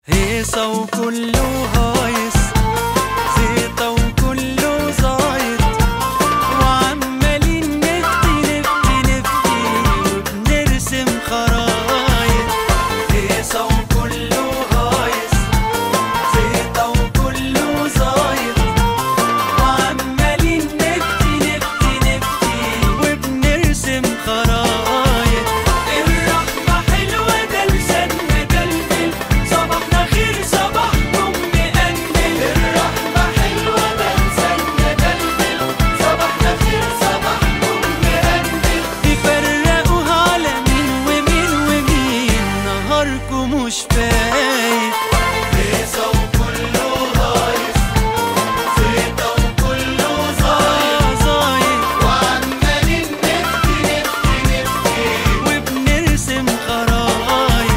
هيصة وكله هايص، زيطة وكله زايط، وعمالين نفتي وبنرسم خرايط. هيصة وكله هايص، زيطة وكله زايط، وعمالين نفتي وبنرسم خرايط. مش فايت. هيصة وكله هايص، زيطة وكله زايط، وعمالين نفتي وبنرسم خرايط.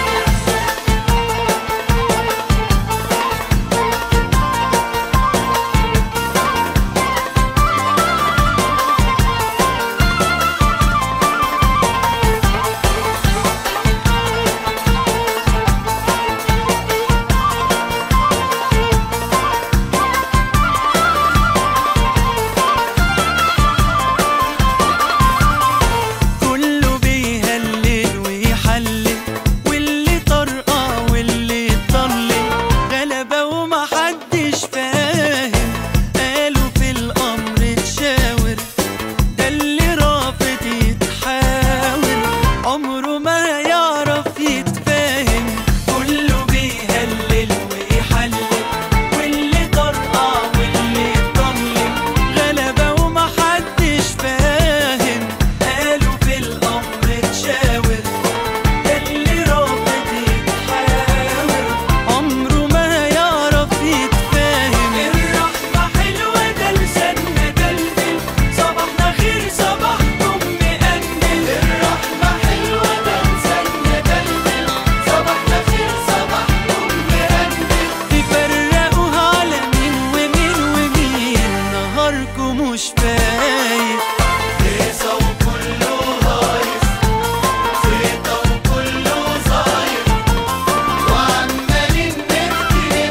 مش فايت. هيصة وكله هايص، زيطة وكله زايط، وعمالين نفتي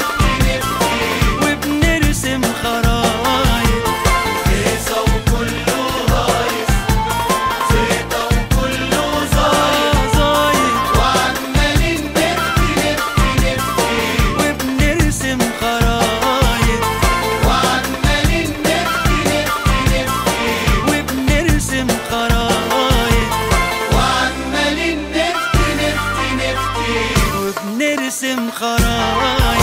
وبنرسم خرايط. هيصة وكله هايص، زيطة وكله زايط، وعمالين نفتي وبنرسم خرايط. وعمالين وبنرسم خرايط، وعمالين نفتي وبنرسم خرايط.